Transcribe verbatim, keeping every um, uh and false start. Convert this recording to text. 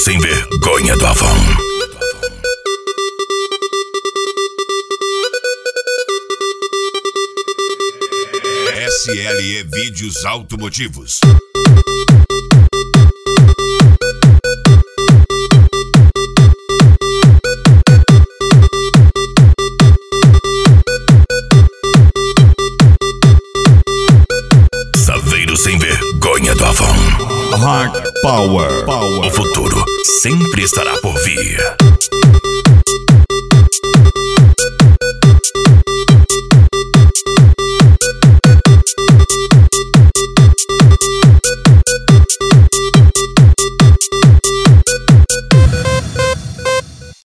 sem vergonha do Avon. S L E Vídeos Automotivos. Saveiro sem vergonha do Avon. Hard Power. Power. O futuro sempre estará por vir.